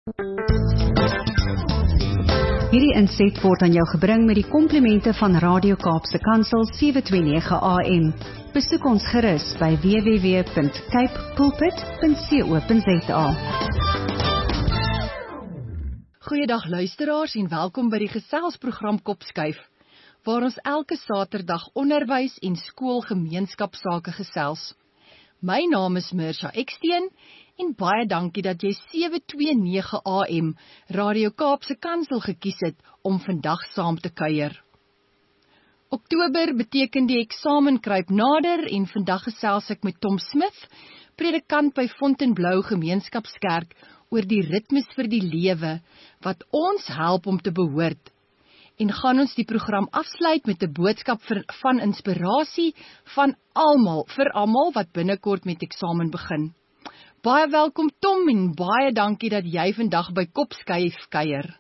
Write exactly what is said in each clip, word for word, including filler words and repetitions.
Hierdie inset word aan jou gebring met die komplimente van Radio Kaapse Kansel sewe twee nege A M. Besoek ons gerus by w w w punt cape pulpit punt co punt za. Goeiedag luisteraars en welkom by die geselsprogram Kopskuif, waar ons elke Saterdag onderwys en skoolgemeenskapsake gesels. My naam is Mirsha Eksteen en baie dankie dat jy sewe twee nege A M Radio Kaapse Kansel gekies het om vandag saam te kuier. Oktober beteken die eksamen kruip nader en vandag gesels ek met Tom Smith, predikant by Fontainebleau Gemeenskapskerk, oor die ritmes vir die lewe wat ons help om te behoort. En gaan ons die program afsluit met 'n boodskap vir, van inspirasie van almal, vir almal wat binnekort met eksamen begin. Baie welkom Tom en baie dankie dat jy vandag by Kopskuif kuier.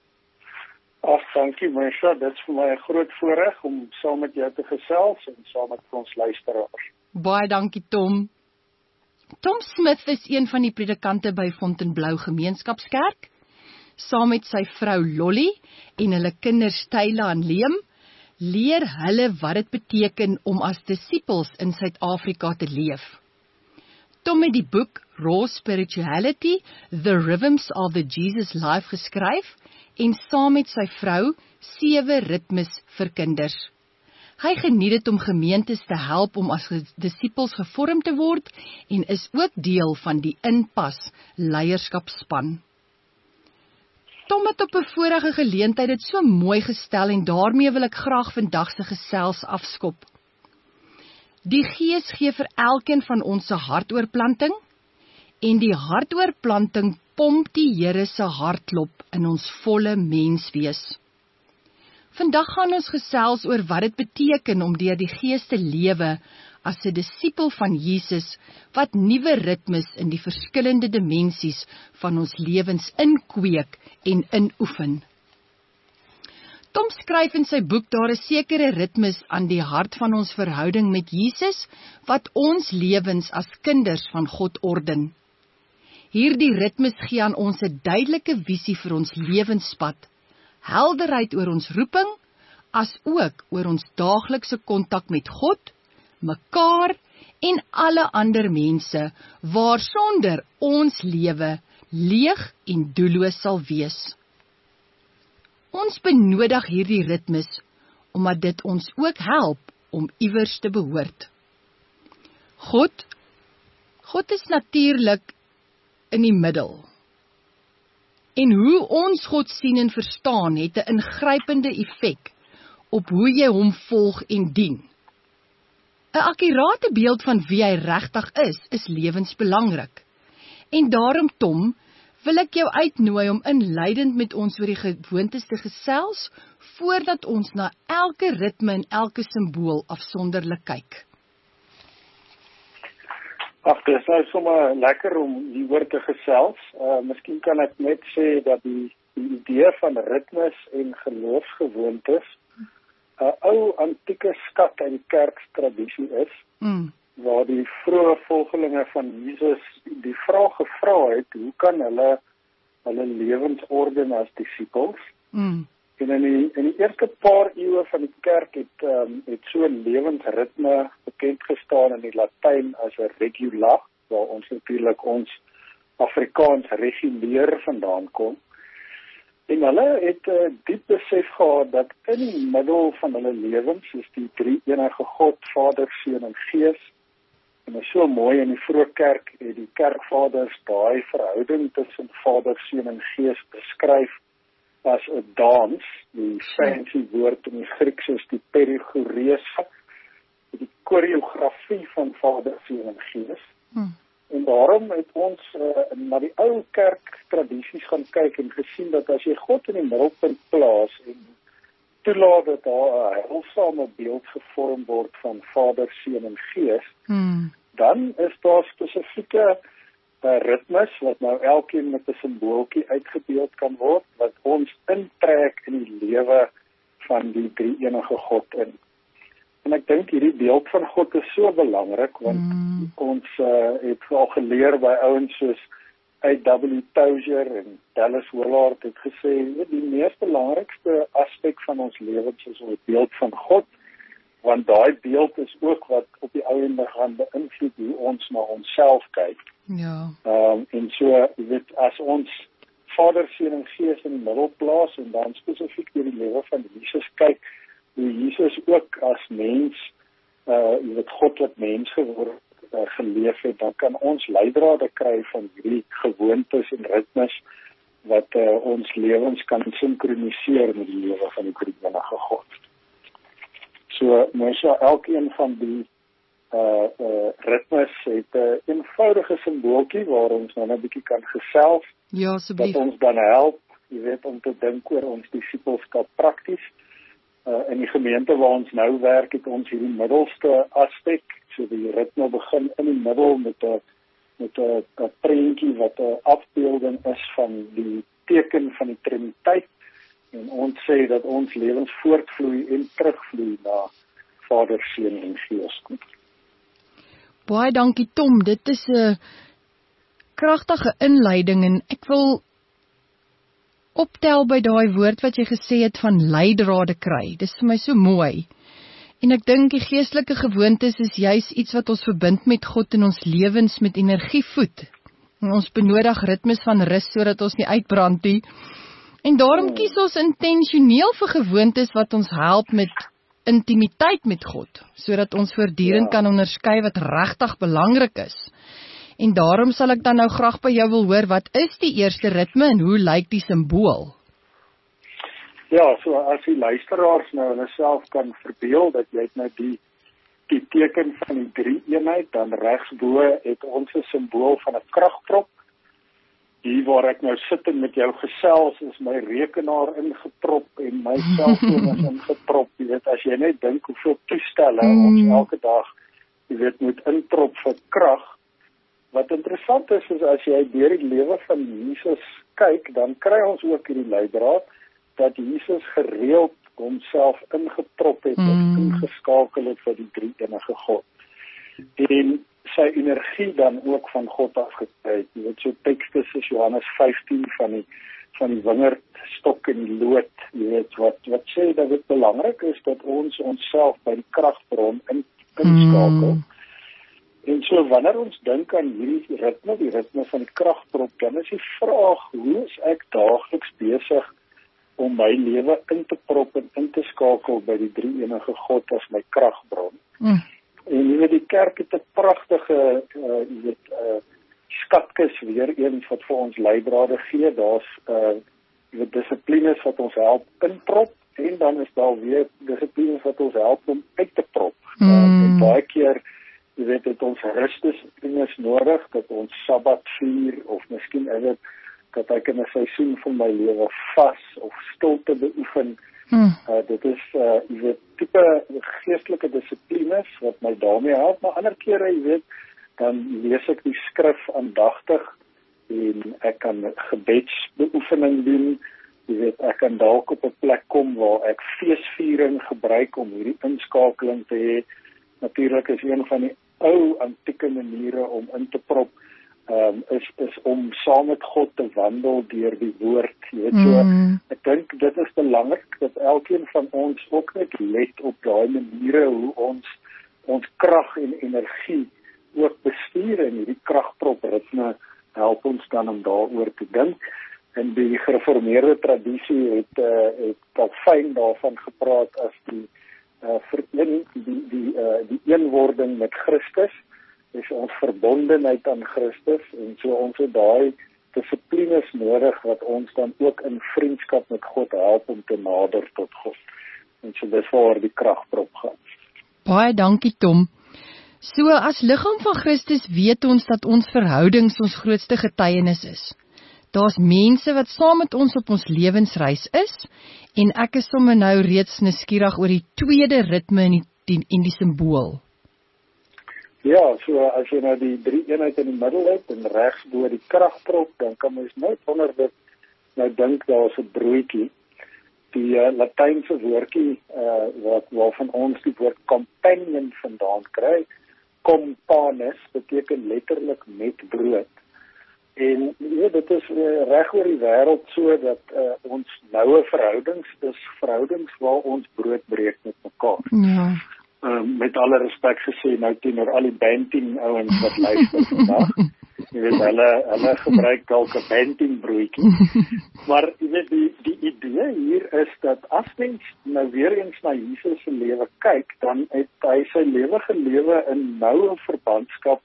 Ag, dankie Mirsha, dit is vir my 'n groot voorreg om saam met jou te gesels en saam met ons luisteraars. Baie dankie Tom. Tom Smith is een van die predikante by Fontainebleau Gemeenskapskerk. Saam met sy vrou Lolly en hulle kinders Tyla en Liam, leer hulle wat dit beteken om as disippels in Suid-Afrika te leef. Tom het die boek Raw Spirituality, The Rhythms of the Jesus Life geskryf en saam met sy vrou sewe ritmes vir kinders. Hy geniet dit om gemeentes te help om as disippels gevorm te word en is ook deel van die Inpas leierskapspan. Tom het op 'n vorige geleentheid dit so mooi gestel en daarmee wil ek graag vandag se gesels afskop. Die Gees gee vir elkeen van ons 'n hartoorplanting en die hartoorplanting pomp die Here se hartklop in ons volle menswees. Vandag gaan ons gesels oor wat dit beteken om deur die Gees te lewe as 'n disipel van Jesus wat nuwe ritmes in die verskillende dimensies van ons lewens inkweek en inoefen. Tom skryf in sy boek daar is sekere ritmes aan die hart van ons verhouding met Jesus wat ons lewens as kinders van God orden. Hierdie ritmes gee aan ons 'n duidelike visie vir ons lewenspad, helderheid oor ons roeping, as ook oor ons daaglikse kontak met God, mekaar en alle ander mense, waarsonder ons lewe leeg en doelloos sal wees. Ons benodig hierdie ritmes, omdat dit ons ook help om iewers te behoort. God, God is natuurlik in die middel. En hoe ons God sien en verstaan, het 'n ingrypende effek op hoe jy hom volg en dien. 'n Akkurate beeld van wie hy regtig is, is lewensbelangrik. En daarom, Tom, wil ek jou uitnooi om inleidend met ons oor die gewoontes te gesels, voordat ons na elke ritme en elke simbool afsonderlik kyk. Ag, dit is nou sommer lekker om hieroor te gesels. Uh, miskien kan ek net sê dat die, die idee van ritmes en geloofsgewoontes 'n ou antieke skat uit die kerktradisie is, mm. waar die vroeë volgelinge van Jesus die vraag gevra het, hoe kan hulle hulle lewens orden as disipels? Mm. En in die, in die eerste paar eeue van die kerk het, um, het so 'n lewensritme bekend gestaan in die Latyn as 'n regula, waar ons natuurlik ons Afrikaans reguleer vandaan kom. En hulle het 'n uh, diep besef gehad dat in die middel van hulle lewens is die drie enige God, Vader, Seun en Gees. En dit is so mooi in die vroeë kerk het die kerkvaders daai verhouding tussen Vader, Seun en Gees beskryf as 'n dans, die fancy woord in die Grieks is die perichoreia, die koreografie van Vader, Seun en Gees. Hmm. En daarom het ons uh, na die ou kerktradisies gaan kyk en gesien dat as jy God in die middelpunt plaas en toelaat dat daar 'n heilsame beeld gevorm word van Vader, Seun en Gees, hmm. dan is daar spesifieke uh, ritmes wat nou elkeen met 'n simbooltjie uitgebeeld kan word, wat ons intrek in die lewe van die drie enige God in. En ek dink hierdie beeld van God is so belangrik, want mm. ons uh, het al geleer by ouens soos A W Tozer en Dallas Willard het gesê, die mees belangrikste aspek van ons lewens is ons beeld van God, want daai beeld is ook wat op die ou ende gaan beïnvloed hoe ons na onsself kyk. Ja. Um, en so, jy weet, as ons Vader, Seun en Gees in die middel plaas en dan spesifiek deur die lewe van Jesus kyk, hoe Jesus ook as mens, uh, jy weet, God wat mens geword uh, geleef het, dan kan ons leidrade kry van hierdie gewoontes en ritmes wat uh, ons lewens kan synkroniseer met die lewe van die drie-enige God. So, mens ja, elkeen van die uh, uh, ritmes het 'n uh, eenvoudige simbooltjie waar ons nou 'n bietjie kan gesels, Ja, asseblief. wat ons dan help, jy weet, om te dink oor ons disippelskap prakties. Uh, in die gemeente waar ons nou werk, het ons hierdie middelste aspek, so die ritme begin in die middel met 'n met 'n 'n prentjie wat 'n afbeelding is van die teken van die Triniteit, en ons sê dat ons lewens voortvloei en terugvloei na Vader, Seun en Gees. Baie dankie Tom, dit is 'n kragtige inleiding en ek wil optel by daai woord wat jy gesê het van leidrade kry. Dis vir my so mooi. En ek dink die geestelike gewoontes is juis iets wat ons verbind met God in ons lewens met energie voed. En ons benodig ritmes van rus sodat ons nie uitbrand nie. En daarom kies ons intentioneel vir gewoontes wat ons help met intimiteit met God, sodat ons voortdurend Ja. kan onderskei wat regtig belangrik is. En daarom sal ek dan nou graag by jou wil hoor, wat is die eerste ritme en hoe lyk die simbool? Ja, so as die luisteraars nou hulle self kan verbeel dat jy het nou die die teken van die drie-eenheid, dan regsbo het ons 'n simbool van 'n kragprop. Hier waar ek nou sit en met jou gesels, is my rekenaar ingeprop en my selfoon is ingeprop. Jy weet, as jy net dink hoeveel toestelle mm. ons elke dag, jy weet, moet inprop vir krag. Wat interessant is, is as jy deur die lewe van Jesus kyk, dan kry ons ook hierdie leidraad dat Jesus gereeld homself ingeprop het mm. of ingeskakel het vir die drie-enige God. En sy energie dan ook van God afgekry het. Jy weet, so tekste soos Johannes vyftien van die van die wingerdstok en die lood, jy weet, wat wat sê dat dit belangrik is dat ons onsself by die kragbron in, inskakel. Mm. En so wanneer ons dink aan hierdie ritme, die ritme van die kragprop, dan is die vraag, hoe is ek daagliks besig om my lewe in te prop en in te skakel by die drie-enige God as my kragbron. Mm. En jy weet, die kerk het 'n pragtige uh, jy weet, uh, skatkis weer eens wat vir ons leidrade gee. Daar's uh, jy weet, dissiplines wat ons help inprop, en dan is daar weer dissiplines wat ons help om uit te prop. Mm. Uh, en baie keer jy weet, het ons rusdissiplines nodig, dat ons Sabbat vier, of miskien is dit, dat ek in 'n seisoen van my lewe vas, of stilte beoefen. Hmm. Uh, dit is, uh, jy weet, tipe geestelike dissiplines, wat my daarmee help, maar ander kere, jy weet, dan lees ek die skrif aandagtig, en ek kan gebedsbeoefening doen, jy weet, ek kan dalk op 'n plek kom, waar ek feesviering gebruik, om hierdie inskakeling te hê. Natuurlik is een van die ou antieke maniere om in te prop, um, is, is om saam met God te wandel deur die woord. Jy weet, so, mm. ek dink dit is belangrik, dat elkeen van ons ook net let op daai maniere, hoe ons ons krag en energie ook bestuur, en hierdie kragprop ritme help ons dan om daaroor te dink. En die gereformeerde tradisie het, uh, het Calvin daarvan gepraat as die Uh, vereen, die, die, uh, die eenwording met Christus, is ons verbondenheid aan Christus, en so ons het daai dissiplines nodig, wat ons dan ook in vriendskap met God help om te nader tot God. En so dis waar die kragprop gaan. Baie dankie Tom. So as liggaam van Christus weet ons dat ons verhoudings ons grootste getuienis is. Daar's mense wat saam met ons op ons lewensreis is, en ek is sommer nou reeds nuuskierig oor die tweede ritme en die, die, en die simbool. Ja, so as jy nou die drie eenheid in die middel het, en regs bo die kragprop, dan kan mens net onder dit nou dink, daar's 'n broodjie. Die uh, Latynse woordjie, uh, wat, waarvan ons die woord companion vandaan kry, companus, beteken letterlik met brood. En ja, dit is uh, reg oor die wêreld so dat uh, ons noue verhoudings is verhoudings waar ons brood breek met mekaar. Ja. Um, met alle respek gesê nou teenoor al die banting ouens wat luister vandag. Jy weet hulle hulle gebruik dalk 'n banting broodjie. Maar jy weet die die idee hier is dat as mens nou weer eens na Jesus se lewe kyk, dan het hy sy lewe gelewe in noue verbandskap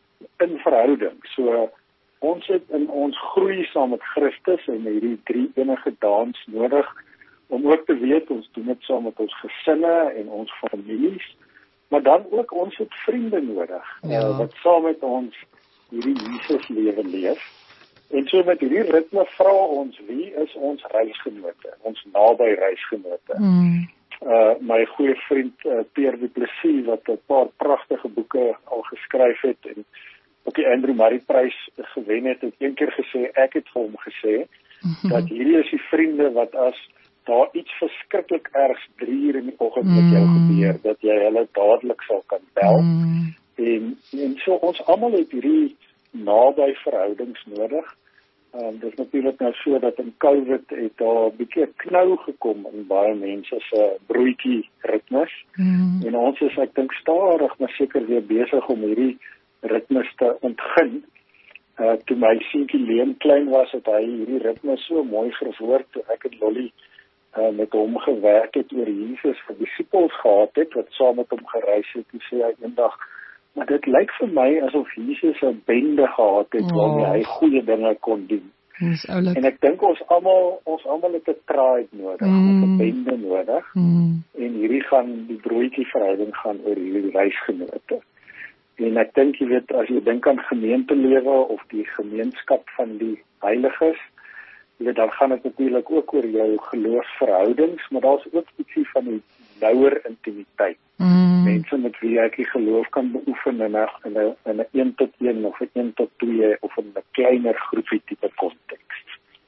in verhouding. So ons het in ons groei saam met Christus en hierdie drie enige dans nodig om ook te weet ons doen dit saam met ons gesinne en ons families, maar dan ook ons het vriende nodig ja. uh, wat saam met ons hierdie Jesus lewe leef. En so met hierdie ritme vra ons wie is ons reisgenote, ons naby reisgenote. Mm. Uh, my goeie vriend uh, Pierre Du Plessis wat 'n paar pragtige boeke al geskryf het en ook die Andrew Murray Prys gewen het, het een keer gesê, ek het vir hom gesê, mm-hmm. dat hierdie is die vriende wat as daar iets verskriklik ergs drie uur in die oggend mm. met jou gebeur, dat jy hulle dadelik sal kan bel. Mm. En, en so ons almal het hierdie naby verhoudings nodig. Um, dit is natuurlik nou so dat in COVID het daar 'n bietjie 'n knou gekom in baie mense se broodjie ritmes. Mm. En ons is ek dink stadig maar seker weer besig om hierdie ritmes te ontgin. Uh, toe my seentjie Leon klein was, het hy hierdie ritmes so mooi verwoord toe ek en Lolly uh, met hom gewerk het oor Jesus vir disippels gehad het wat saam met hom gereis het. Toe sê hy eendag, maar dit lyk vir my asof Jesus 'n bende gehad het oh. waarmee hy goeie dinge kon doen. En ek dink ons almal ons almal het 'n tribe nodig, mm. 'n bende nodig. Mm. En hierdie gaan die broodjie verhouding gaan oor hierdie reisgenote. En ek dink jy weet as jy dink aan gemeentelewe of die gemeenskap van die heiliges, jy weet dan gaan dit natuurlik ook oor jou geloofsverhoudings, maar daar's ook ietsie van die nouer intimiteit. Mm. Mense met wie ek die geloof kan beoefen in 'n in 'n in 'n een tot een of 'n een tot twee of in 'n kleiner groepie tipe konteks.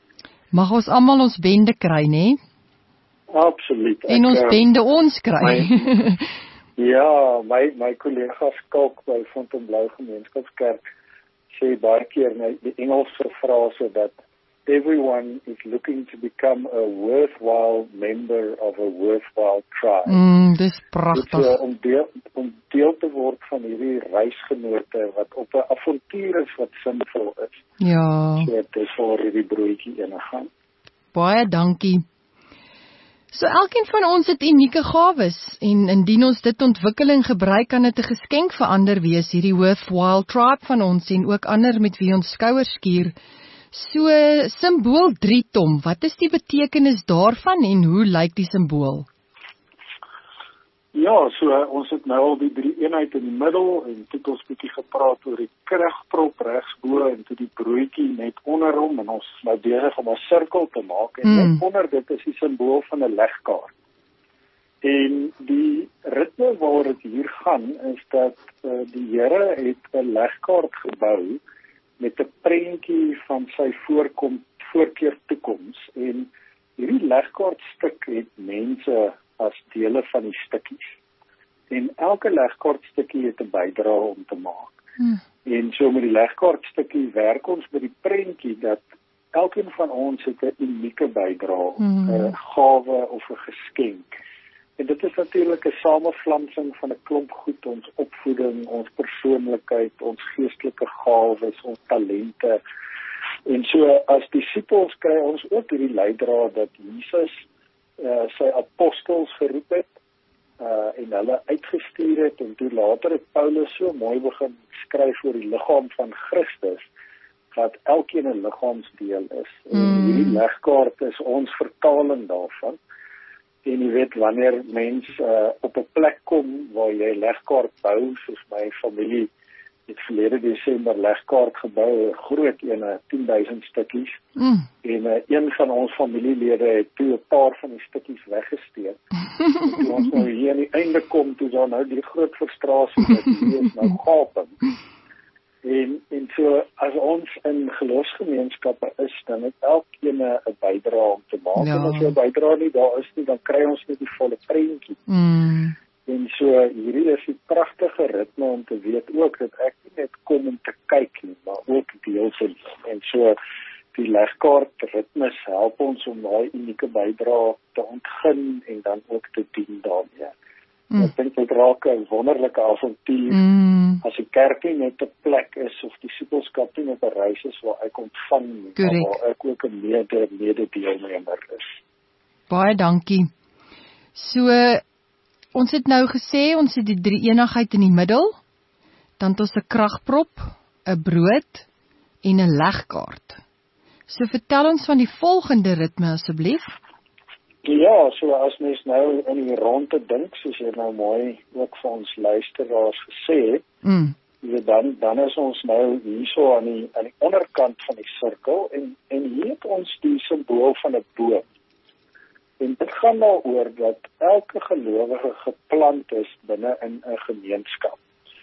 Mag ons almal ons bende kry, nê? Absoluut. En ek, ons bende ons kry. My, ja, my my kollegas kalk by Fontainebleau Gemeenskapskerk sê baie keer nou die Engelse frase dat everyone is looking to become a worthwhile member of a worthwhile tribe. Mm, dis pragtig. Dus, uh, om, deel, om deel te word van hierdie reisgenote wat op 'n avontuur is wat sinvol is. Ja. So dit is voor hierdie broodjie ene gaan. Baie dankie. So elkeen van ons het unieke gawes en indien ons dit ontwikkel en gebruik kan dit 'n geskenk vir ander wees, hierdie worthwhile tribe van ons en ook ander met wie ons skouers skuur. So, simbool drie, Tom, wat is die betekenis daarvan en hoe lyk die simbool? Ja, so ons het nou al die drie eenheid in die middel en toe het ons bietjie gepraat oor die kragprop regsbo en toe die broodjie net onder hom en ons is nou besig om 'n sirkel te maak en mm. net onder dit is die simbool van 'n legkaart. En die ritme waar dit hier gaan is dat uh, die Here het 'n legkaart gebou met 'n prentjie van sy voorkom voorkeur toekoms en hierdie legkaartstuk het mense as dele van die stukkies. En elke legkaartstukkie het 'n bydrae om te maak. Hmm. En so met die legkaartstukkie werk ons met die prentjie dat elkeen van ons het 'n unieke bydrae, 'n hmm. gawe of 'n geskenk. En dit is natuurlik 'n samevlansing van 'n klomp goed, ons opvoeding, ons persoonlikheid, ons geestelike gawes, ons talente. En so as disippels kry ons ook hierdie leidraad dat Jesus uh, sy apostels geroep het uh, en hulle uitgestuur het en toe later het Paulus so mooi begin skryf oor die liggaam van Christus wat elkeen 'n liggaamsdeel is. Mm. En hierdie legkaart is ons vertaling daarvan. En jy weet, wanneer mens uh, op 'n plek kom waar jy legkaart bou, soos my familie het verlede Desember legkaart gebou, 'n groot een, tien duisend stukkies. Mm. En uh, een van ons familielede het toe 'n paar van die stukkies weggesteek. En toe ons nou hier aan die einde kom, toe daar nou die groot frustrasie dat hier is nou gaping. En, en so, as ons in geloofsgemeenskappe is, dan het elkeen 'n bydrae om te maak. Ja. En as jou bydrae nie daar is nie, dan kry ons nie die volle prentjie. Mm. En so, hierdie is die pragtige ritme om te weet ook dat ek nie net kom om te kyk nie, maar ook deel te neem. En so, die legkaart ritmes help ons om daai unieke bydrae te ontgin en dan ook te dien daarmee. Mm. Ek dink dit raak 'n wonderlike avontuur mm. as die kerk nie net 'n plek is of die disipelskap nie net 'n reis is waar ek ontvang nie, maar waar ek ook 'n mede mede-deelnemer is. Baie dankie. So, ons het nou gesê, ons het die drie eenigheid in die middel, dan het ons 'n kragprop, 'n brood en 'n legkaart. So vertel ons van die volgende ritme asseblief. Ja, so as mens nou in die ronde dink, soos jy nou mooi ook vir ons luisteraars gesê het, mm. dan, dan is ons nou hierso aan die, aan die onderkant van die sirkel, en, en hier het ons die simbool van 'n boom. En dit gaan nou oor dat elke gelowige geplant is binne in 'n gemeenskap.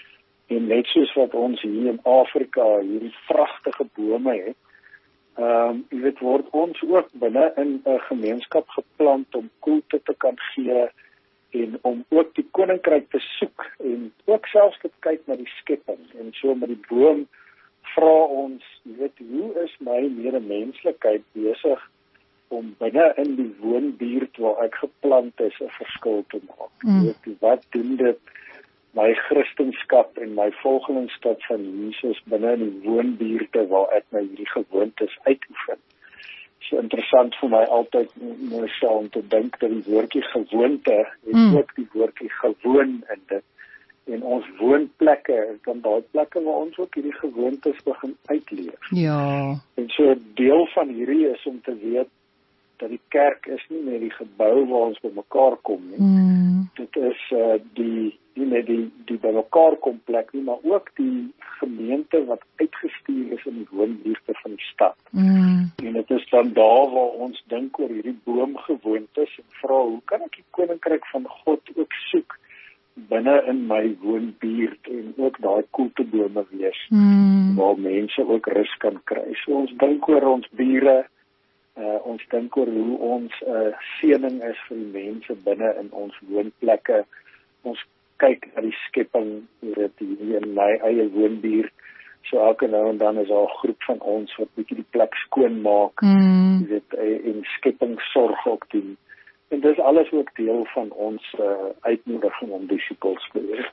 En net soos wat ons hier in Afrika hierdie pragtige bome het, Ehm, um, jy weet, word ons ook binne in 'n gemeenskap geplant om koelte te kan gee en om ook die koninkryk te soek en ook selfs te kyk na die skepping. En so met die boom vra ons, jy weet, hoe is my medemenslikheid besig om binne in die woonbuurt waar ek geplant is 'n verskil te maak. Mm. Jy weet, wat doen dit my Christenskap en my volgelingskap van Jesus binne in die woonbuurte waar ek my hierdie gewoontes uitoefen. So interessant vir my altyd Marcel, om te dink dat die woordjie gewoonte het mm. ook die woordjie gewoon in dit. En ons woonplekke is dan daai plekke waar ons ook hierdie gewoontes begin uitleef. Ja. En so deel van hierdie is om te weet dat die kerk is nie net die gebou waar ons bymekaar kom nie. Mm. Dit is uh, die nie net die, die bymekaar kom plek nie, maar ook die gemeente wat uitgestuur is in die woonbuurte van die stad. Mm. En dit is dan daar waar ons dink oor hierdie boomgewoontes en vra, hoe kan ek die koninkryk van God ook soek binne in my woonbuurt en ook daai koeltebome wees, mm. waar mense ook rus kan kry. So ons dink oor ons bure, Uh, ons dink oor hoe ons uh, seëning is vir die mense binne in ons woonplekke. Ons kyk na die skepping, dit hier in my eie woonbuurt. So elke nou en dan is daar 'n groep van ons wat bietjie die plek skoon maak, mm. dit en skeppingssorg ook doen. En dis alles ook deel van ons uh, uitnodiging om disipels te wees.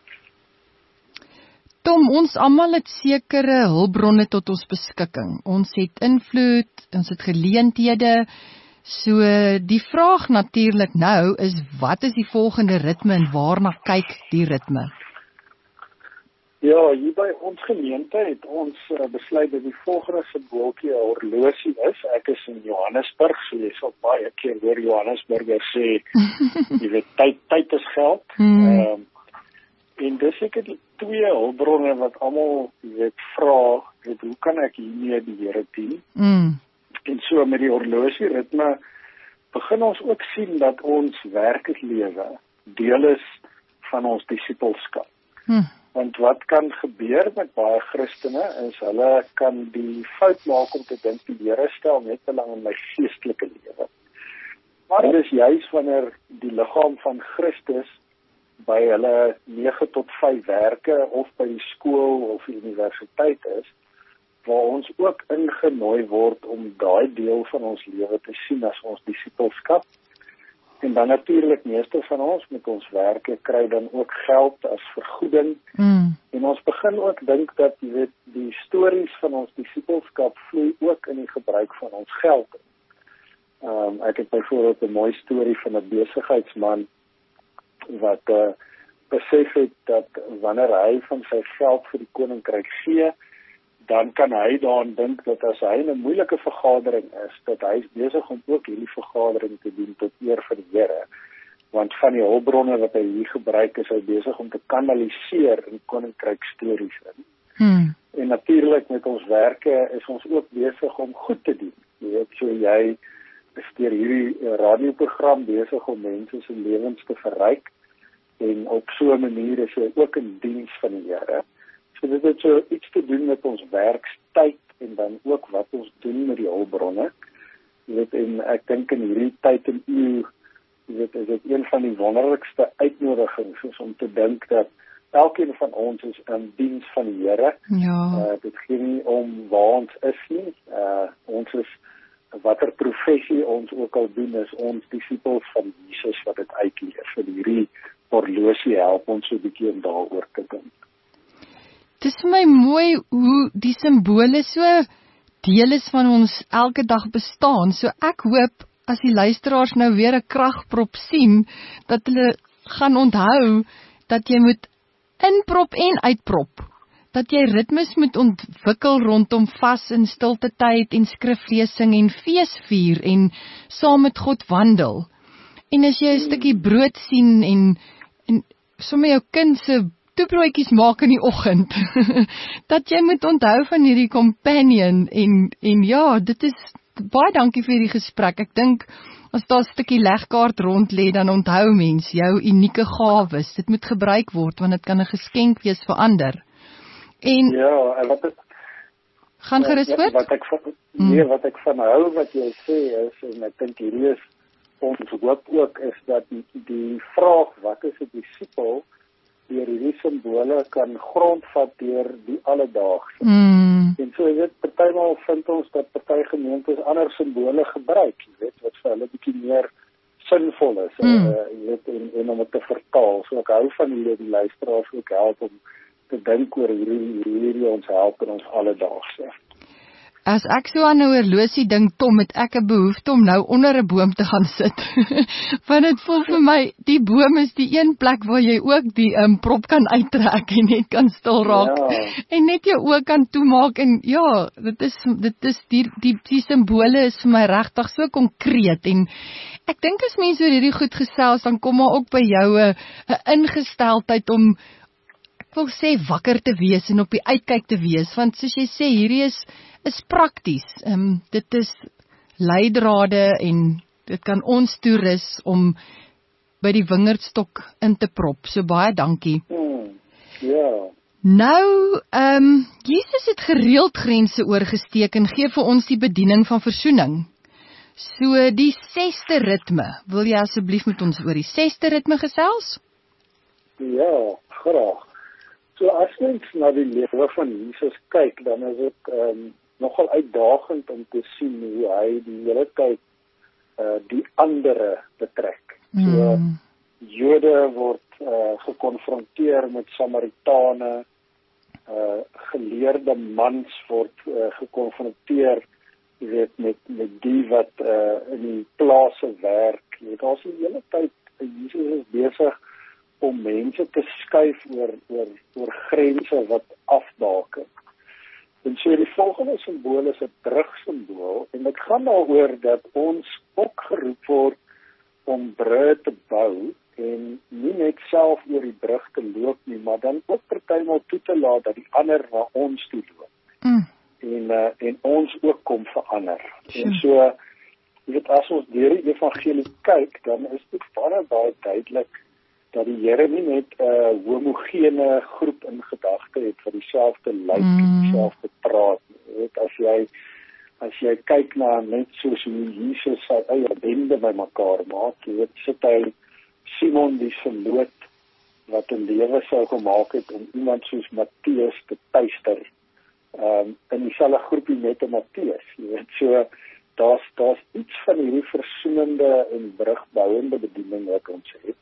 Tom, ons almal het sekere hulpbronne tot ons beskikking. Ons het invloed, ons het geleenthede. So die vraag natuurlik nou is, wat is die volgende ritme en waarna kyk die ritme? Ja, hier by ons gemeente het ons uh, besluit dat die volgende simbooltjie 'n horlosie is. Ek is in Johannesburg, so jy sal baie keer hoor Johannesburger sê, jy weet, tyd, tyd is geld. Mm. Um, En dis ek die twee hulpbronne wat almal, jy weet, vra, weet, hoe kan ek hiermee die Here dien? Mm. En so met die horlosie ritme begin ons ook sien dat ons werklewe deel is van ons disipelskap. Mm. Want wat kan gebeur met baie Christene is hulle kan die fout maak om te dink die Here stel net belang in my geestelike lewe. Maar dit is juis wanneer die liggaam van Christus by hulle nege tot vyf werke of by die skool of die universiteit is, waar ons ook ingenooi word om daai deel van ons lewe te sien as ons disipelskap. En dan natuurlik meeste van ons met ons werke kry dan ook geld as vergoeding. Mm. En ons begin ook dink dat jy weet, die stories van ons disipelskap vloei ook in die gebruik van ons geld. Um, ek het byvoorbeeld 'n mooi storie van 'n besigheidsman wat uh, besef het dat wanneer hy van sy geld vir die koninkryk gee, dan kan hy daaraan dink dat as hy in 'n moeilike vergadering is, dat hy is besig om ook hierdie vergadering te doen tot eer vir die Here. Want van die hulpbronne wat hy hier gebruik, is hy besig om te kanaliseer in koninkryk stories in. Hmm. En natuurlik met ons werke is ons ook besig om goed te doen. Jy weet, so jy is deur hierdie radioprogram besig om mense se lewens te verryk, en op so 'n manier is hy ook in diens van die Here. So dit het so iets te doen met ons werkstyd en dan ook wat ons doen met die hulpbronne. Jy weet, en ek dink in hierdie tyd en eeu dit is dit een van die wonderlikste uitnodigings is om te dink dat elkeen van ons is in diens van die Here. Ja. Uh, dit gee nie om waar ons is nie. Uh, ons is, watter professie ons ook al doen, is ons disippels van Jesus wat dit uitleef. En hierdie horlosie help ons so 'n bietjie om daaroor te dink. Het is vir my mooi hoe die simbole so deel is van ons elke dag bestaan. So ek hoop, as die luisteraars nou weer 'n kragprop sien, dat hulle gaan onthou, dat jy moet inprop en uitprop. Dat jy ritmes moet ontwikkel rondom vas en stilte tyd en skriflesing en feesvier en saam met God wandel. En as jy 'n stukkie brood sien en, en sommer jou kind se toebroodjies maak in die oggend, dat jy moet onthou van hierdie companion en, en ja, dit is, baie dankie vir hierdie gesprek. Ek dink, as daar 'n stukkie legkaart rond lê, dan onthou mens jou unieke gawes. Dit moet gebruik word, want dit kan 'n geskenk wees vir ander. En ja, en wat ek, gaan gerus ja, voort? Wat ek van, nee, wat ek van hou wat jy sê is, en ek dink hierdie is ons hoop ook, is dat die, die vraag, wat is 'n disipel, deur hierdie simbole kan grondvat deur die alledaagse. Mm. En so is dit, partymal vind ons dat party gemeentes ander simbole gebruik, jy weet, wat vir hulle bietjie meer sinvol is, mm. uh, jy weet, en, en om dit te vertaal. So ek hou van hierdie die luisteraars ook help om te dink oor hierdie, hierdie ons help in ons alledaagse. As ek so aan 'n horlosie dink, Tom, het ek 'n behoefte om nou onder 'n boom te gaan sit. Want dit voel vir my, die boom is die een plek waar jy ook die um, prop kan uittrek en net kan stil raak. Ja. En net jou oë kan toemaak en ja, dit is dit is die die die simbole is vir my regtig so konkreet en ek dink as mense oor hierdie goed gesels, dan kom maar ook by jou 'n 'n ingesteldheid om, ek wil sê, wakker te wees en op die uitkyk te wees, want soos jy sê, hierdie is is prakties. Um, dit is leidrade en dit kan ons toerus om by die wingerdstok in te prop. So baie dankie. Hmm, ja. Nou, um, Jesus het gereeld grense oorgesteek en gee vir ons die bediening van versoening. So die sesde ritme, wil jy asseblief met ons oor die sesde ritme gesels? Ja, graag. So as mens na die lewe van Jesus kyk, dan is dit um, nogal uitdagend om te sien hoe hy die hele tyd uh, die andere betrek. Mm. So Jode word uh, gekonfronteer met Samaritane, uh, geleerde mans word uh, gekonfronteer, jy weet, met, met die wat uh, in die plase werk. Jy weet, daar is die hele tyd, Jesus is besig om mense te skuif oor, oor, oor grense wat afbaken. En so die volgende symbool is 'n brugsymbool, en dit gaan daaroor dat ons ook geroep word om brûe te bou, en nie net self oor die brug te loop nie, maar dan ook partymal toe te laat dat die ander na ons toe loop. Mm. En, uh, en ons ook kom verander. Sure. En so, jy weet, as ons deur die evangelie kyk, dan is dit baie baie duidelik dat die Here nie net 'n uh, homogene groep in gedagte het wat dieselfde lyk, mm. dieselfde praat. Jy weet, as jy as jy kyk na net soos hoe Jesus sy eie bende bymekaar maak, jy weet, sit hy Simon die verloot wat 'n lewe sou gemaak het om iemand soos Matteus te tuister, um, in dieselfde groepie met 'n Matteus. Jy weet, so daar's daar's iets van hierdie versoenende en brugbouende bediening wat ons het.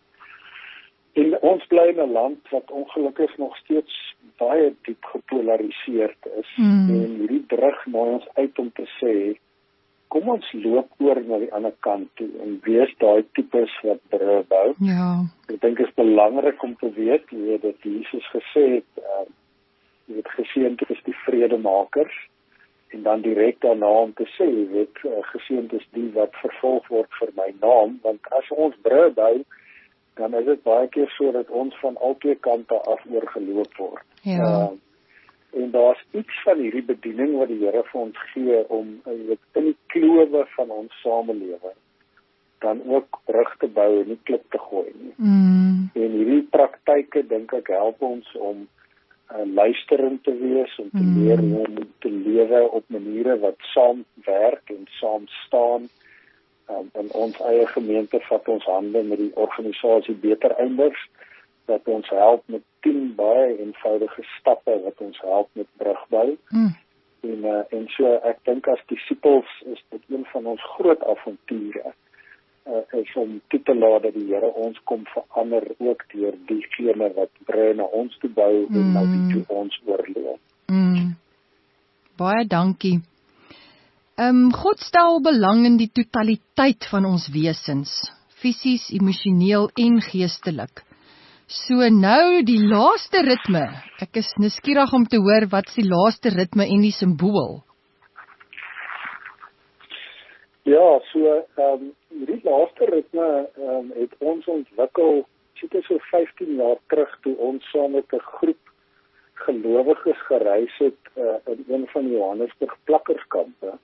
En ons bly in 'n land wat ongelukkig nog steeds baie diep gepolariseerd is. Mm. En hierdie druk nooi ons uit om te sê, kom ons loop oor na die ander kant toe en wees daai tipes wat brûe bou. Ja. Ek dink dit is belangrik om te weet, jy weet, dat Jesus gesê het, uh, jy weet, geseënd is die vredemakers, en dan direk daarna om te sê, jy weet, uh, geseënd is die wat vervolg word vir my naam, want as ons brûe bou, dan is dit baie keer so dat ons van al twee kante af oorgeloop word. Ja. Uh, en daar's iets van hierdie bediening wat die Here vir ons gee om uh, weet, in die klowe van ons samelewing dan ook brug te bou en nie klip te gooi nie. Mm. En hierdie praktyke, dink ek, help ons om uh, luisterend te wees, om te mm. leer hoe om te lewe op maniere wat saam werk en saam staan. Um, in ons eie gemeente vat ons hande met die organisasie Beter Einders, wat ons help met tien baie eenvoudige stappe, wat ons help met brugbou. Mm. En, uh, en so, ek dink as disipels is dit een van ons groot avonture, uh, is om toe te laat dat die Here ons kom verander, ook deur diegene wat brûe na ons toe bou, mm. en na die toe ons oorleef. Mm. Baie dankie. Um, God stel belang in die totaliteit van ons wesens, fisies, emosioneel en geestelik. So nou die laaste ritme. Ek is nuuskierig om te hoor wat is die laaste ritme en die simbool. Ja, so um, die laaste ritme um, het ons ontwikkel, seker so vyftien jaar terug, toe ons saam met 'n groep gelowiges gereis het uh, in een van Johannesburg plakkerskampe.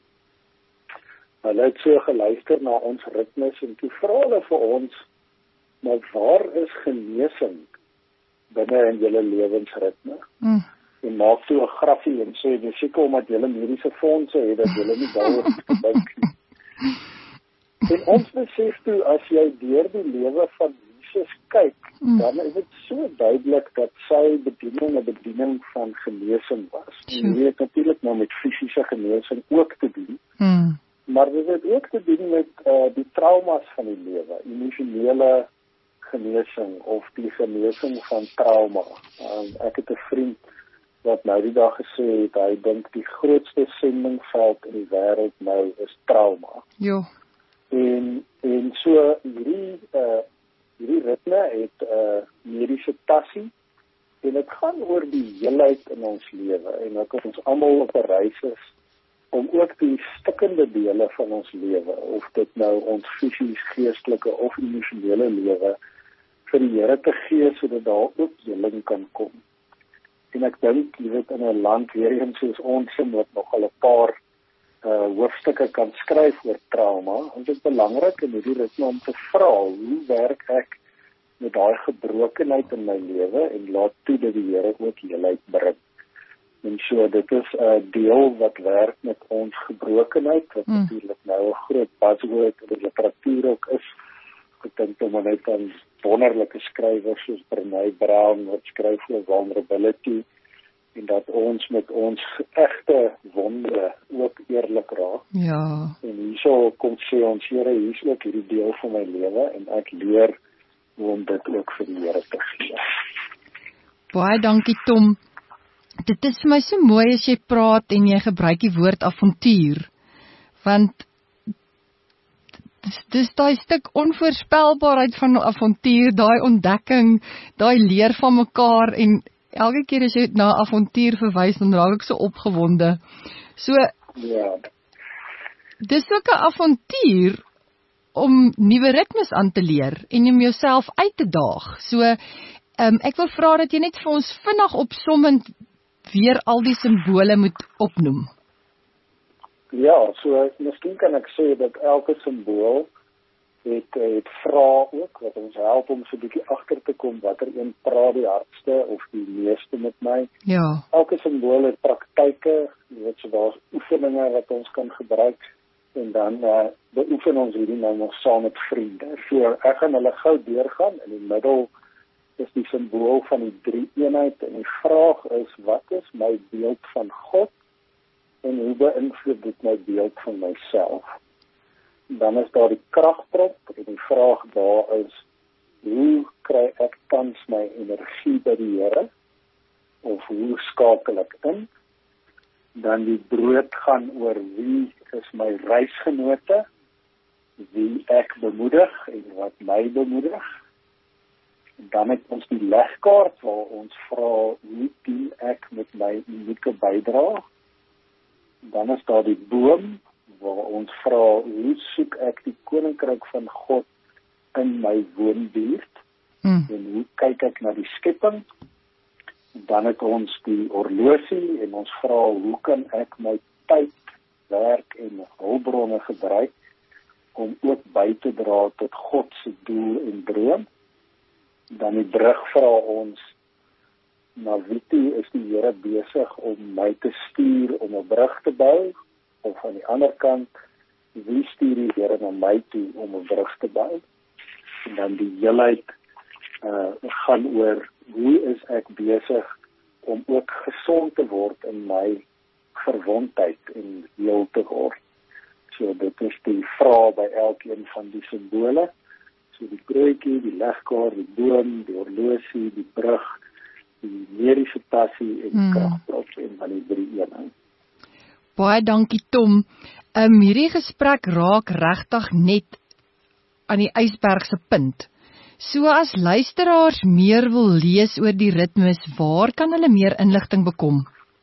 Hulle het so geluister na ons ritmes en toe vra hulle vir ons, maar waar is genesing binne in julle lewensritme? Mm. En maak so 'n graffie en sê, dis seker omdat julle mediese fondse het, dat julle nie daaroor gedink nie. En ons besef toe, as jy deur die lewe van Jesus kyk, mm. dan is dit so duidelik dat sy bediening 'n bediening van genesing was. Sure. En jy het natuurlik nou met fisiese genesing ook te doen, mm. maar dit het ook te doen met uh, die traumas van die lewe, emosionele genesing of die genesing van trauma. Um, ek het 'n vriend wat nou die dag gesê het, hy dink die grootste sendingveld in die wêreld nou is trauma. Jo. En, en so hierdie, uh, hierdie ritme het 'n uh, mediese tassie, en dit gaan oor die heelheid in ons lewe, en ek het ons almal op 'n reis is, om ook die stikkende dele van ons lewe, of dit nou ons fisies, geestelike of emosionele lewe, vir die Here te gee, sodat daar ook heling kan kom. En ek dink, jy weet, in 'n land weer eens soos ons, wat nogal 'n paar uh, hoofstukke kan skryf oor trauma, en dit is belangrik in hierdie ritme om te vra, hoe werk ek met daai gebrokenheid in my lewe, en laat toe dat die Here ook heelheid bring. En so, dit is 'n uh, deel wat werk met ons gebrokenheid, wat mm. natuurlik nou 'n groot buzzword in die literatuur ook is. Ek dink om net aan wonderlike skrywers soos Brené Brown, wat skryf oor vulnerability, en dat ons met ons egte wonde ook eerlik raak. Ja. En hierso kom sê ons, Here, hier is ook hierdie deel van my lewe, en ek leer hoe om dit ook vir die Here te gee. Baie dankie, Tom. Dit is vir my so mooi as jy praat en jy gebruik die woord avontuur, want dis, dis daai stuk onvoorspelbaarheid van avontuur, daai ontdekking, daai leer van mekaar, en elke keer as jy na avontuur verwys, dan raak ek so opgewonde. So, ja. Dis ook 'n avontuur om nuwe ritmes aan te leer en om jouself uit te daag. So, um, ek wil vra dat jy net vir ons vinnig opsommend weer al die simbole moet opnoem. Ja, so miskien kan ek sê dat elke simbool het, het vrae ook, wat ons help om so 'n bietjie agter te kom, watter een praat die hardste of die meeste met my. Ja. Elke simbool het praktyke, jy weet, so daar's oefeninge wat ons kan gebruik, en dan uh, beoefen ons hierdie nou nog saam met vriende. So ek gaan hulle gou deurgaan. In die middel is die simbool van die drie eenheid, en die vraag is, wat is my beeld van God, en hoe beïnvloed dit my beeld van myself? Dan is daar die kragprop, en die vraag daar is, hoe kry ek tans my energie by die Here, of hoe skakel ek in? Dan die brood gaan oor, wie is my reisgenote, wie ek bemoedig, en wat my bemoedig. Dan het ons die legkaart, waar ons vra, hoe dien ek met my unieke bydrae? Dan is daar die boom, waar ons vra, hoe soek ek die koninkryk van God in my woonbuurt, mm. en hoe kyk ek na die skepping? Dan het ons die horlosie, en ons vra, hoe kan ek my tyd, werk en hulpbronne gebruik, om ook by te dra tot God se doel en droom? Dan die brug vra ons, na wie toe is die Here besig om my te stuur om 'n brug te bou, of aan die ander kant, wie stuur die Here na my toe om 'n brug te bou? En dan die heelheid uh, gaan oor hoe is ek besig om ook gesond te word in my verwondheid en heel te word. So dit is die vraag by elkeen van die simbole. So die broodjie, die legkaart, die boom, die horlosie, die brug, die mediese tassie en die Hmm. kragprop en van die drie eenheid. Baie dankie Tom. Um, hierdie gesprek raak regtig net aan die ysberg se punt. So as luisteraars meer wil lees oor die ritmes, waar kan hulle meer inligting bekom?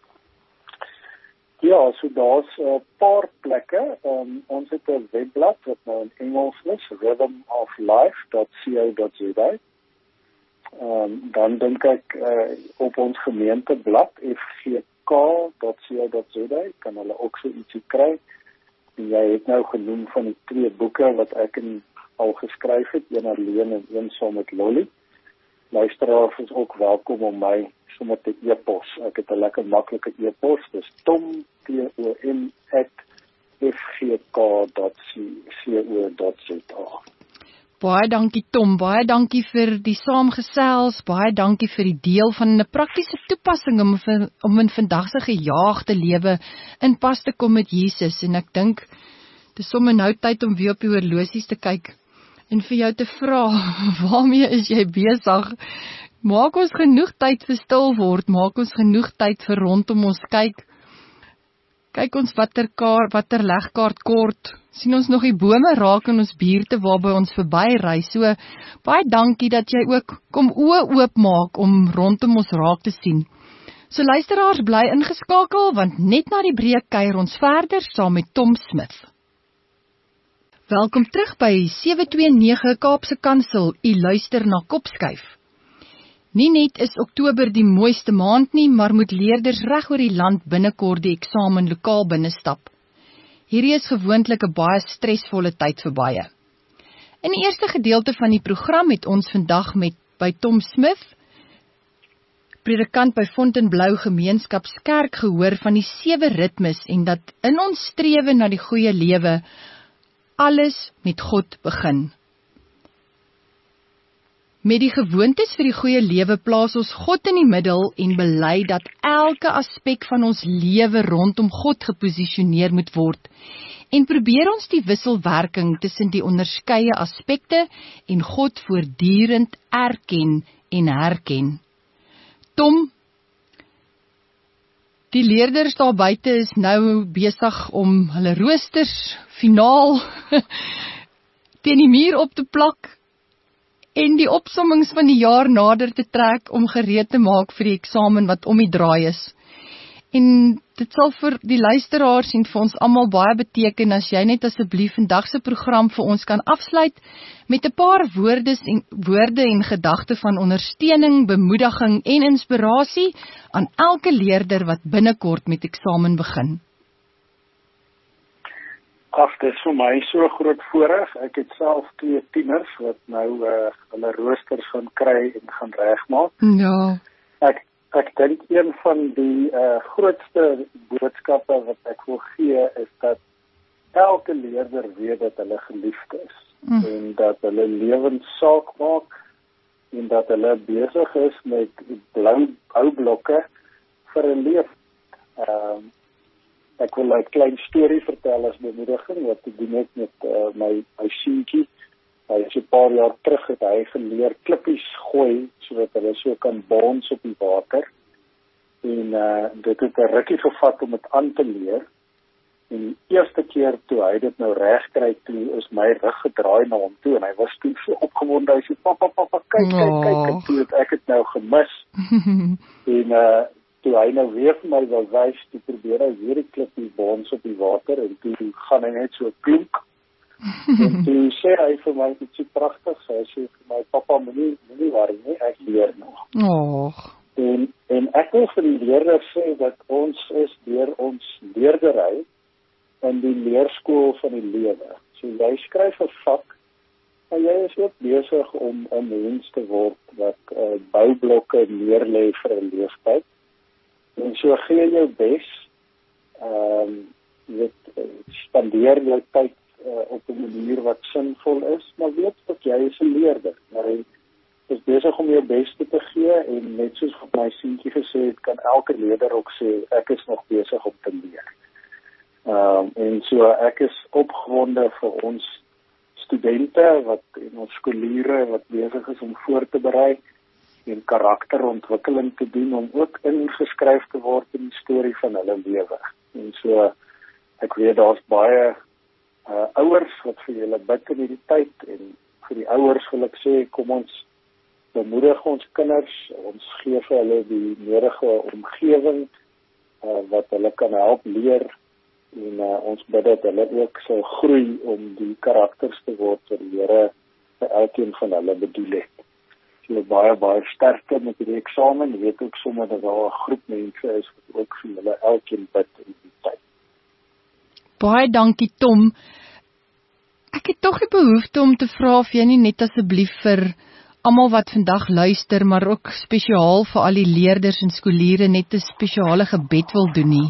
Ja, so daar's 'n uh, paar plekke. Um, ons het 'n webblad wat nou in Engels is, rhythm of life dot co dot za. Um, dan dink ek uh, op ons gemeenteblad f g k dot co dot za kan hulle ook so ietsie kry. En jy het nou genoem van die twee boeke wat ek in, al geskryf het, een alleen en een saam met Lolly. Luisteraars is ook welkom om my sommer te e-pos. Ek het 'n lekker maklike e-pos, dis tom t o m at f g k dot co dot za. Baie dankie Tom, baie dankie vir die saamgesels, baie dankie vir die deel van 'n praktiese toepassing om, om in vandag se gejaagde lewe in pas te kom met Jesus. En ek dink, dis sommer nou tyd om weer op die horlosies te kyk en vir jou te vra, waarmee is jy besig? Maak ons genoeg tyd vir stil word, maak ons genoeg tyd vir rondom ons kyk. Kyk ons watter kaart, watter legkaart kort, sien ons nog die bome raak in ons buurte waarby ons verby ry. So, baie dankie dat jy ook kom oë oop maak om rondom ons raak te sien. So luisteraars, bly ingeskakel, want net na die breek kuier ons verder saam met Tom Smith. Welkom terug by sewe twee nege Kaapse Kansel, u luister na Kopskuif. Nie net is Oktober die mooiste maand nie, maar moet leerders reg oor die land binnekort die eksamen lokaal binnestap. Hierdie is gewoonlik 'n baie stresvolle tyd vir baie. In die eerste gedeelte van die program het ons vandag met by Tom Smith, predikant by Fontainebleau Gemeenskapskerk, gehoor van die sewe ritmes en dat in ons strewe na die goeie lewe alles met God begin. Met die gewoontes vir die goeie lewe plaas ons God in die middel en bely dat elke aspek van ons lewe rondom God geposisioneer moet word en probeer ons die wisselwerking tussen die onderskeie aspekte en God voortdurend erken en herken. Tom, die leerders daar buite is nou besig om hulle roosters finaal teen die muur op te plak en die opsommings van die jaar nader te trek om gereed te maak vir die eksamen wat om die draai is. En dit sal vir die luisteraars en vir ons almal baie beteken as jy net asseblief vandag se program vir ons kan afsluit met 'n paar woorde en, woorde en gedagte van ondersteuning, bemoediging en inspirasie aan elke leerder wat binnekort met eksamen begin. Ag, dit is vir my so groot voorreg. Ek het self twee tieners wat nou uh, hulle roosters gaan kry en gaan regmaak. Ja. Ek ek dink een van die uh, grootste boodskappe wat ek wil gee is dat elke leerder weet dat hulle geliefd is mm. en dat hulle lewens saak maak en dat hulle besig is met blou boublokke vir 'n lewe. Ehm uh, Ek wil 'n klein storie vertel as bemoediging wat ek doen het met uh, my my seentjie. Hy is 'n paar jaar terug het hy geleer klippies gooi sodat hulle so kan bounce op die water. En uh, dit het 'n rukkie gevat om dit aan te leer. En die eerste keer toe hy dit nou reg kry, toe is my rug gedraai na hom toe en hy was toe so opgewonde. Hy sê pappa pappa kyk kyk kyk en toe het ek dit nou gemis. en uh, toe hy nou weer vir my wil wys, toe probeer hy weer die klippie bounce op die water en toe gaan hy net so klink. en toe sê hy vir my iets so pragtig, hy sê vir my pappa moenie moenie worry nie, ek leer nog. Oh. En en ek wil vir die leerders sê dat ons is deur ons leerdery in die leerskool van die lewe. So jy skryf 'n vak en jy is ook besig om 'n mens te word wat uh, boublokke neerlê vir 'n leeftyd. En so gee jou bes, ehm um, dit spandeer jou tyd uh, op 'n manier wat sinvol is, maar weet dat jy is 'n leerder. Jy is besig om jou beste te gee en net soos wat my seentjie gesê het, kan elke leerder ook sê, ek is nog besig om te leer. Um, en so ek is opgewonde vir ons studente wat en ons skoliere wat besig is om voor te berei en karakterontwikkeling te doen om ook ingeskryf te word in die storie van hulle lewe. En so ek weet daar's baie uh, ouers wat vir julle bid in hierdie tyd en vir die ouers wil ek sê kom ons bemoedig ons kinders, ons gee vir hulle die nodige omgewing uh, wat hulle kan help leer en uh, ons bid dat hulle ook sal groei om die karakters te word wat die Here vir elkeen van hulle bedoel het. So baie, baie sterkte met die eksamen. Jy weet ook sommer dat daar 'n groep mense is wat ook vir hulle elkeen bid in die tyd. Baie dankie Tom. Ek het tog die behoefte om te vra of jy nie net asseblief vir almal wat vandag luister, maar ook spesiaal vir al die leerders en skoliere net 'n spesiale gebed wil doen nie.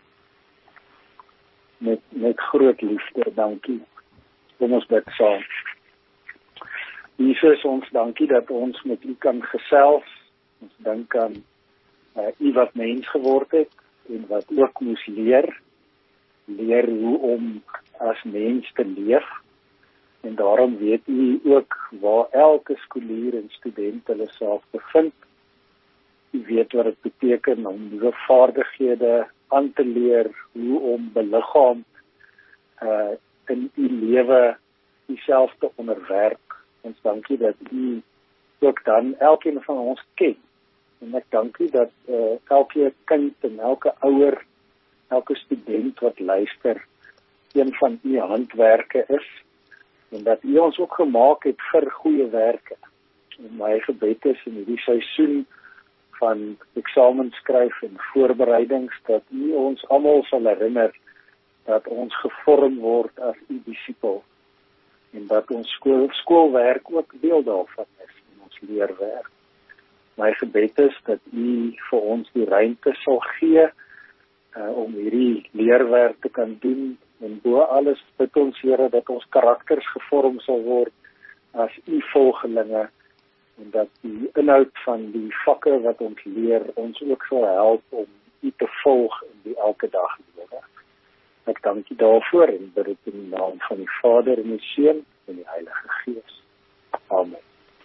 Met, met groot liefde, dankie. Kom ons bid saam. Jesus, ons dankie dat ons met U kan gesels. Ons dink aan uh, U wat mens geword het en wat ook moes leer. Leer hoe om as mens te leef. En daarom weet U ook waar elke skolier en student hulle self bevind. U weet wat dit beteken om nuwe vaardighede aan te leer, hoe om beliggaam uh, in U lewe Uself te onderwerp. Ons dankie dat U ook dan elkeen van ons ken. En ek dankie dat uh, elke kind en elke ouer, elke student wat luister, een van U handwerke is. En dat U ons ook gemaak het vir goeie werke. En my gebed is in hierdie seisoen van eksamensskryf en voorbereidings, dat U ons almal sal herinner dat ons gevorm word as U disipel. En dat ons skool, skoolwerk ook deel daarvan is, in ons leerwerk. My gebed is dat U vir ons die ruimte sal gee uh, om hierdie leerwerk te kan doen, en bo alles bid ons Here dat ons karakters gevorm sal word as U volgelinge, en dat die inhoud van die vakke wat ons leer, ons ook sal help om U te volg in die elke dag lewe. Ek dank U daarvoor en bid dit in die naam van die Vader en die Seun en die Heilige Gees. Amen.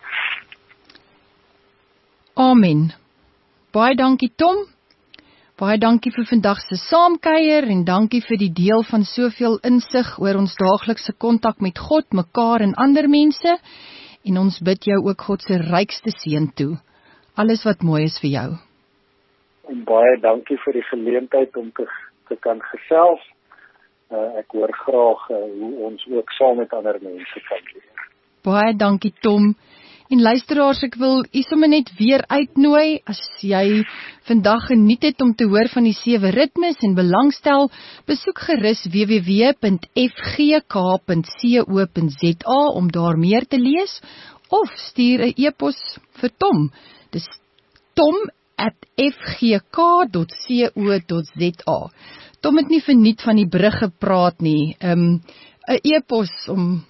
Amen. Baie dankie Tom. Baie dankie vir vandag se saamkuier en dankie vir die deel van soveel insig oor ons daaglikse kontak met God, mekaar en ander mense. En ons bid jou ook God se rykste seën toe. Alles wat mooi is vir jou. En baie dankie vir die geleentheid om te, te kan gesels. Uh, ek hoor graag uh, hoe ons ook saam met ander mense kan leer. Baie dankie Tom. En luisteraars, ek wil u sommer net weer uitnooi, as jy vandag geniet het om te hoor van die sewe ritmes en belangstel, besoek gerus w w w punt f g k punt co punt z a om daar meer te lees, of stuur 'n e-pos vir Tom. Dis tom at f g k dot co dot z a. Tom het nie verniet van die brug gepraat nie. 'n um, e-pos om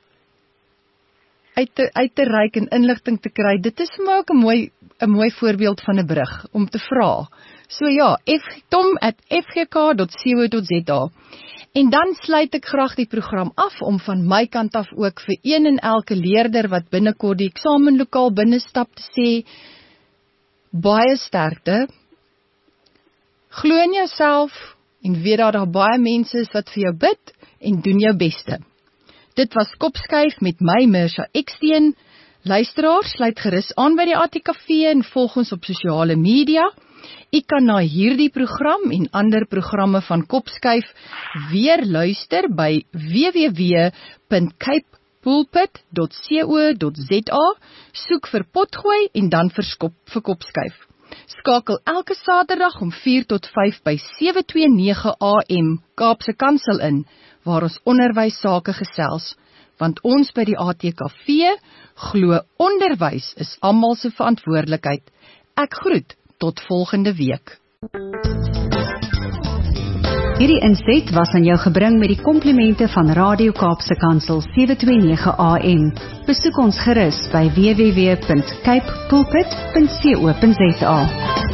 Uit te, uit te reik en inligting te kry, dit is vir my ook 'n mooi, 'n mooi voorbeeld van 'n brug, om te vra. So ja, tom at f g k dot co dot z a. En dan sluit ek graag die program af, om van my kant af ook vir een en elke leerder wat binnekort die eksamenlokaal binnestap te sê, baie sterkte, glo in jouself, en weet dat daar baie mense is wat vir jou bid, en doen jou beste. Dit was Kopskuif met my, Mirsha Eksteen. Luisteraars, sluit gerus aan by die A T K V en volg ons op sosiale media. U kan na hierdie program en ander programme van Kopskuif weer luister by w w w punt cape pulpit dot co dot z a, soek vir Potgooi en dan vir, skop, vir Kopskuif. Skakel elke Saterdag om vier tot vyf by sewe twee nege A M Kaapse Kansel in, waar ons onderwys sake gesels, want ons by die A T K V glo onderwys is almal se verantwoordelikheid. Ek groet tot volgende week. Hierdie inset was aan jou gebring met die komplimente van Radio Kaapse Kansel sewe twee nege A M. Besoek ons gerus by w w w punt cape pulpit punt co punt za.